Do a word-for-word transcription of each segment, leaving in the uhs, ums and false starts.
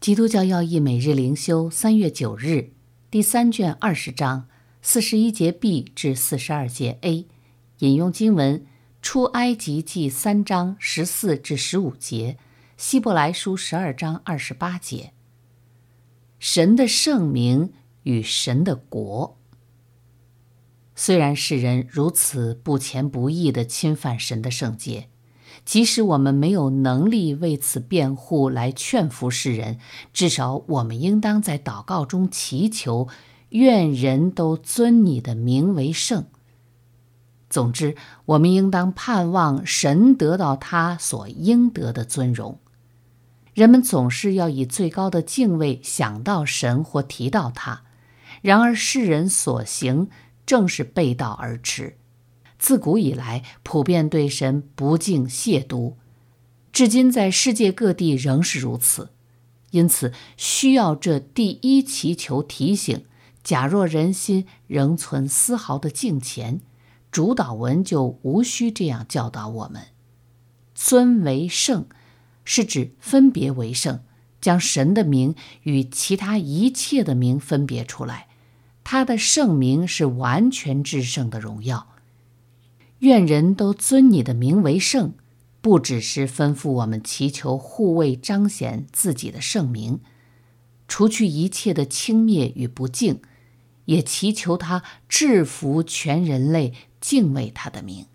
基督教要义每日灵修三月九日，第三卷二十章四十一节 B 至四十二节 A， 引用经文出埃及记三章十四至十五节，希伯来书十二章二十八节。神的圣名与神的国。虽然世人如此不虔不义地侵犯神的圣洁，即使我们没有能力为此辩护来劝服世人，至少我们应当在祷告中祈求，愿人都尊你的名为圣。总之，我们应当盼望神得到他所应得的尊荣。人们总是要以最高的敬畏想到神或提到他，然而世人所行正是背道而驰。自古以来，普遍对神不敬亵渎，至今在世界各地仍是如此。因此，需要这第一祈求提醒：假若人心仍存丝毫的敬虔，主祷文就无需这样教导我们。尊为圣，是指分别为圣，将神的名与其他一切的名分别出来。他的圣名是完全至圣的荣耀。愿人都尊你的名为圣，不只是吩咐我们祈求护卫彰显自己的圣名，除去一切的轻蔑与不敬，也祈求他制服全人类敬畏他的名。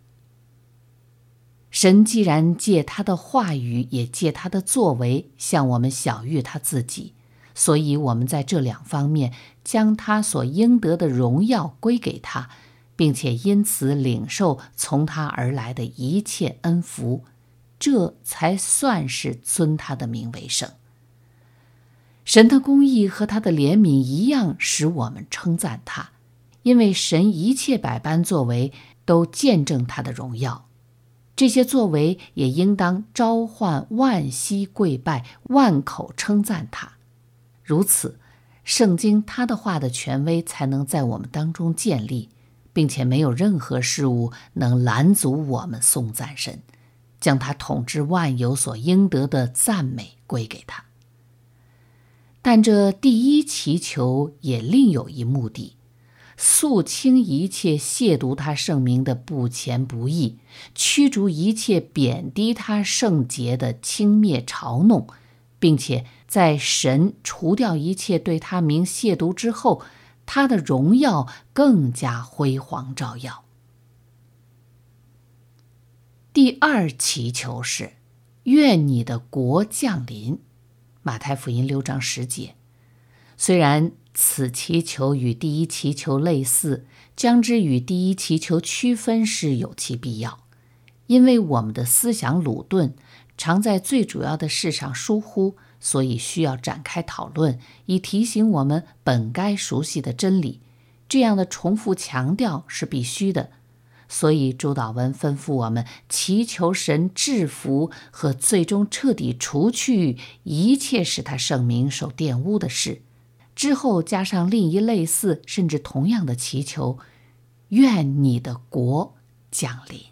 神既然借他的话语，也借他的作为向我们晓谕他自己，所以我们在这两方面将他所应得的荣耀归给他，并且因此领受从他而来的一切恩福，这才算是尊他的名为圣。神的公义和他的怜悯一样使我们称赞他，因为神一切百般作为都见证他的荣耀。这些作为也应当召唤万膝跪拜，万口称赞他。如此，圣经他的话的权威才能在我们当中建立，并且没有任何事物能拦阻我们颂赞神，将他统治万有所应得的赞美归给他。但这第一祈求也另有一目的，肃清一切亵渎他圣名的不虔不义，驱逐一切贬低他圣洁的轻蔑嘲弄，并且在神除掉一切对他名亵渎之后，他的荣耀更加辉煌照耀。第二祈求是：愿你的国降临。马太福音六章十节。虽然此祈求与第一祈求类似，将之与第一祈求区分是有其必要，因为我们的思想鲁钝，常在最主要的事上疏忽，所以需要展开讨论，以提醒我们本该熟悉的真理。这样的重复强调是必须的。所以主祷文吩咐我们祈求神制服和最终彻底除去一切使他圣名受玷污的事，之后加上另一类似甚至同样的祈求：愿你的国降临。